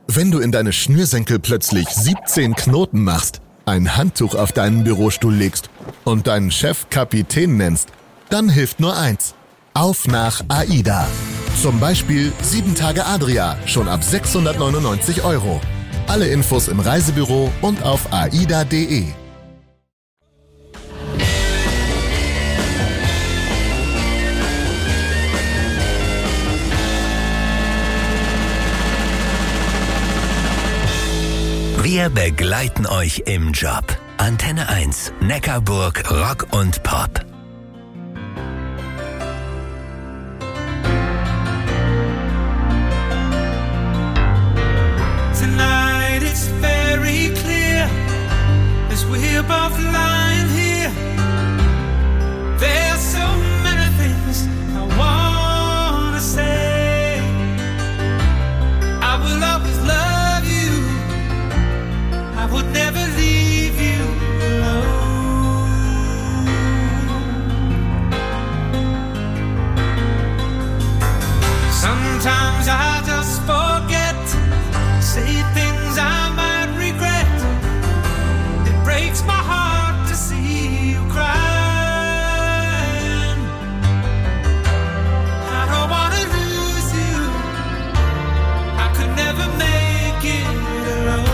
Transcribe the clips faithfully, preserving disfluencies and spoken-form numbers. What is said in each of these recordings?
Wenn du in deine Schnürsenkel plötzlich siebzehn Knoten machst, ein Handtuch auf deinen Bürostuhl legst und deinen Chef Kapitän nennst, dann hilft nur eins. Auf nach AIDA. Zum Beispiel sieben Tage Adria, schon ab sechshundertneunundneunzig Euro. Alle Infos im Reisebüro und auf aida punkt de. Wir begleiten euch im Job. Antenne eins, Neckarburg, Rock und Pop. Tonight it's very clear as we're both lying here. There's so many things I wanna say. I will always love you. I would never leave you alone. Sometimes I just forget, say things I might regret. It breaks my heart to see you crying. I don't wanna lose you. I could never make it alone.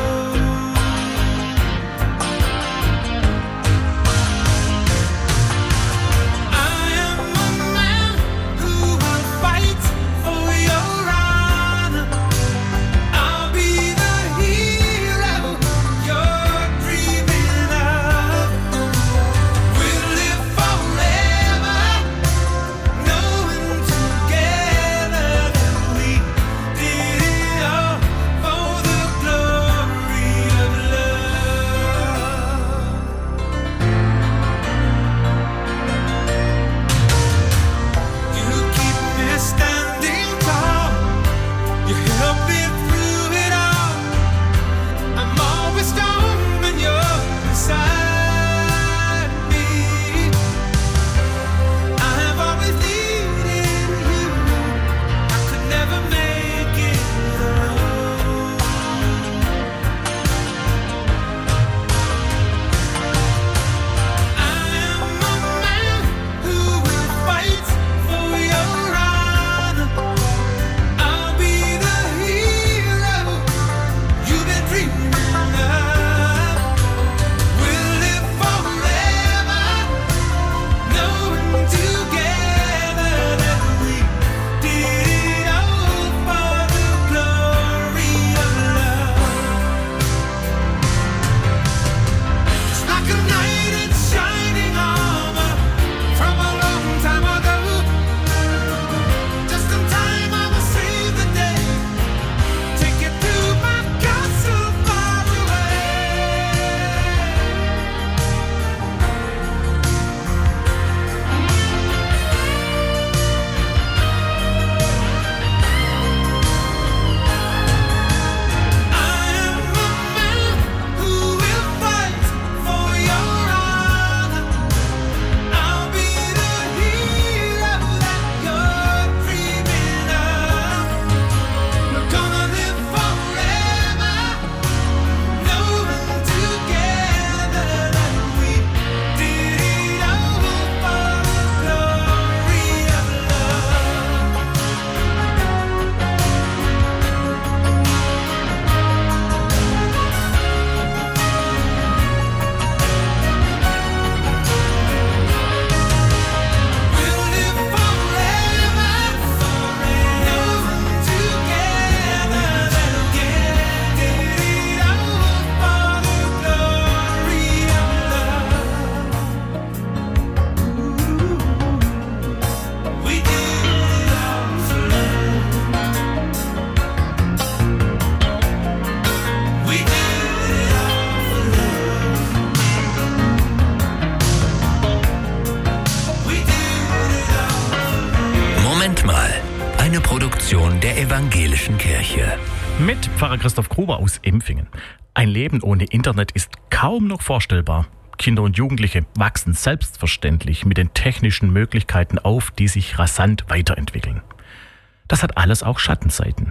Der evangelischen Kirche. Mit Pfarrer Christoph Gruber aus Empfingen. Ein Leben ohne Internet ist kaum noch vorstellbar. Kinder und Jugendliche wachsen selbstverständlich mit den technischen Möglichkeiten auf, die sich rasant weiterentwickeln. Das hat alles auch Schattenseiten.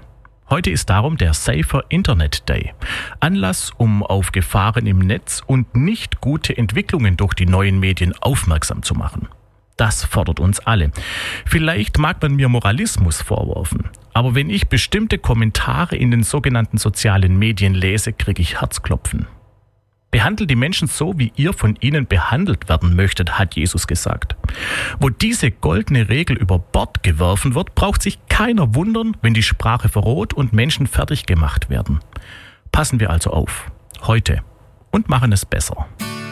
Heute ist darum der Safer Internet Day. Anlass, um auf Gefahren im Netz und nicht gute Entwicklungen durch die neuen Medien aufmerksam zu machen. Das fordert uns alle. Vielleicht mag man mir Moralismus vorwerfen, aber wenn ich bestimmte Kommentare in den sogenannten sozialen Medien lese, kriege ich Herzklopfen. Behandelt die Menschen so, wie ihr von ihnen behandelt werden möchtet, hat Jesus gesagt. Wo diese goldene Regel über Bord geworfen wird, braucht sich keiner wundern, wenn die Sprache verroht und Menschen fertig gemacht werden. Passen wir also auf, heute, und machen es besser.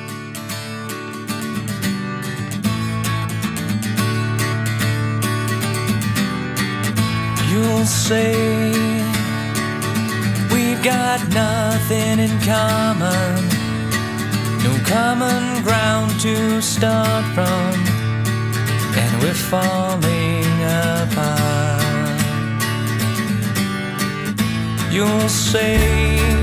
You'll say we've got nothing in common, no common ground to start from, and we're falling apart. You'll say